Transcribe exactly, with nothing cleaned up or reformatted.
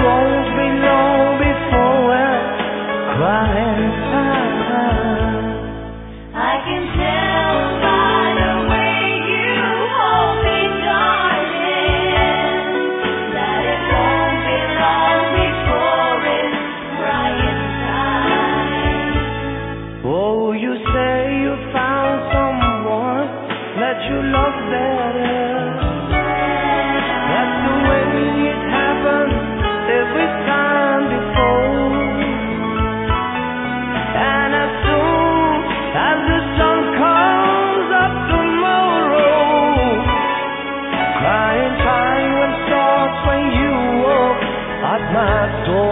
won't be long before we're crying time. I can tell by the way you hold me, darling, that it won't be long before it's crying time. Oh, you say you found someone that you love better. That's the way it happens every time before. And as soon as the sun comes up tomorrow, crying time will start when you walk at my door.